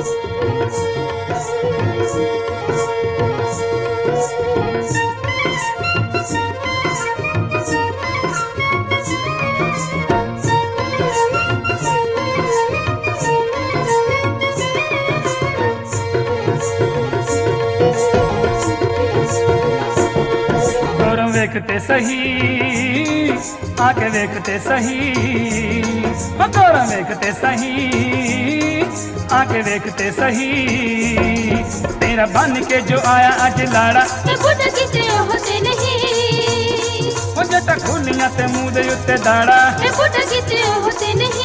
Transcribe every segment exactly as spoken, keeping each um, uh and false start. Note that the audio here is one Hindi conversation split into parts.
वेखते सही आके वेखते सही गोरा वेखते सही आके वेखते सही तेरा बन के जो आया अज लाड़ा किते होते नहीं हो जटा खुलियां ते मुंह दे उत्ते दाड़ा किते होते नहीं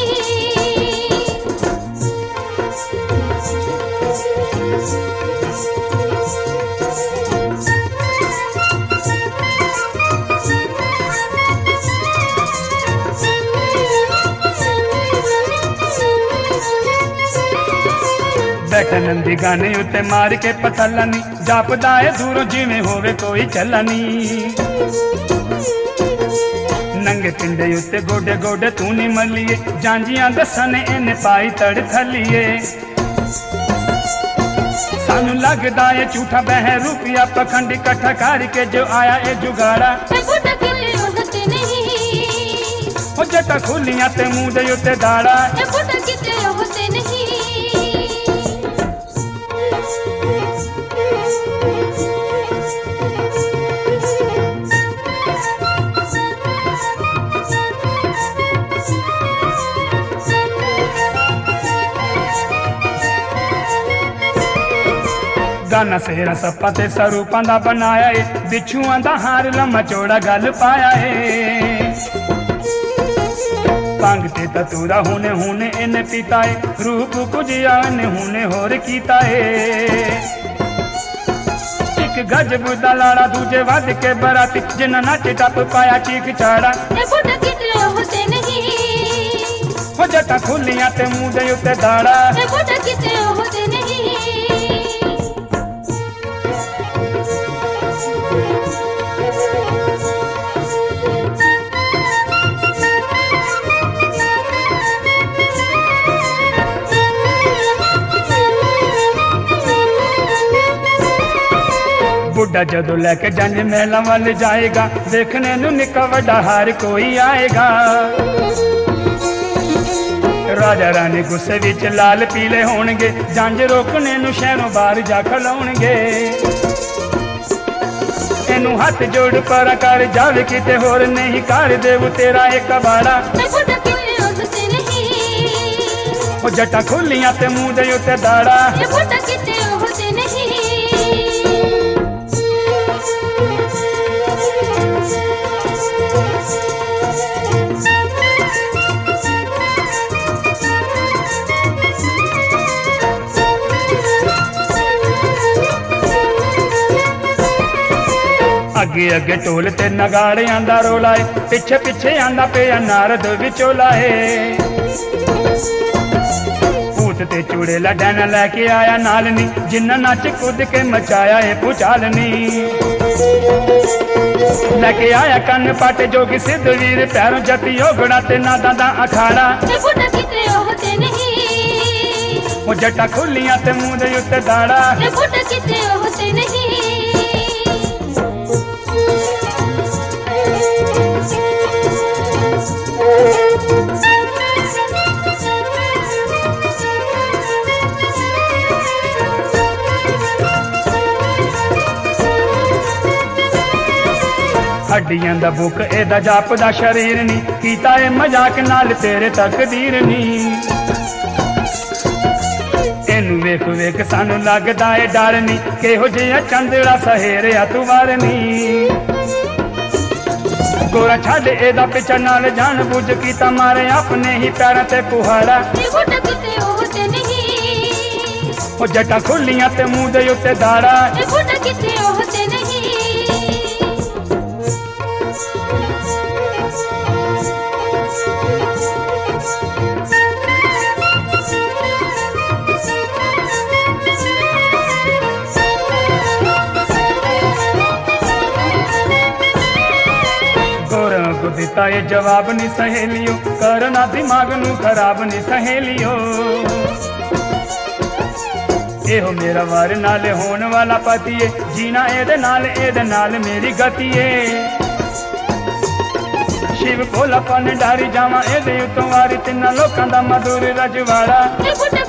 बैठे नंदी गाने उत्ते मार के पथलनी जापदा है दूरों जिवें होवे कोई चलनी नंगे पिंडे उत्ते गोडे गोडे तू नी मलिए जांजियां दसने इन्ने पाई तड़ थलिए सानू लगदा है झूठा बह रुपया पखंड इकट्ठा करके जो आया ए जुगाड़ा हो जटा खुलियां ते मुंह दे उत्ते दाड़ा गाना सेहरा सप्पा ते सरूपां दा बनाया है बिच्छुआं दा हार लम्मा चौड़ा गल पाया है पंग ते ततूरा हुने हुने इन्ने पीता है रूप कुछ आने हुने होर कीता है एक गजब दा लाड़ा दूजे वध के बराती जिन्ना नच टप पाया चीख चाड़ा हो जटा खुलियां ते मुंह दे उत्ते दाड़ा बुढ़ा जदों लैके जंज महलां वाल जाएगा देखने नूं निक्का वड्डा हार कोई आएगा राजा रानी गुस्से विच लाल पीले होणगे जंज रोकने नूं शहरों बाहर जा खलोणगे इनू हथ जोड़ पर कर जावे किते होर नहीं कर देव तेरा एक बाड़ा ओ जटा खुलियां ते मुंह दे उत्ते दाड़ा अगे अगे ढोल ते नगाड़े आंदा रोला है पिछे पिछे आंदा पे नारद विचोला है भूत ते चूड़ेला डैना लैके आया नालनी जिन्ना नच कुद के मचाया है भूचालनी लैके आया कन्न पाटे जोगी सिद्ध वीर पैरों जती ओगड़ा ते नादा दा अखाड़ा वो जटा खुलियां ते मुंह दे उत्ते दाड़ा हड्डियां दा बुक एदा जापदा शरीर नी कीता ए मजाक नाल तेरे तकदीर नी इनू वेख वेख सानू लगदा ए डर नी किहो जिहा चंदड़ा सहेरिया तू वार नी गोरा छड़ एदा पिछा नाल जान बुझ कीता मारे अपने ही पैरां ते कुहाड़ा ओ जटा खुलियां ते मुंह दे उत्ते दाड़ा दिता ये जवाब नी सहेलियो करना दिमाग नू खराब नी सहेलियो ਇਹੋ ਮੇਰਾ ਵਾਰ ਨਾਲ ਹੋਣ ਵਾਲਾ ਪਤੀ ਏ ਜੀਣਾ ਇਹਦੇ ਨਾਲ ਇਹਦੇ ਨਾਲ ਮੇਰੀ ਗਤੀ ਏ शिव भोला पन डारी जावा एदे उतों वारी तिन्ना लोकां दा मधुर रजवाड़ा ए बुड्ढे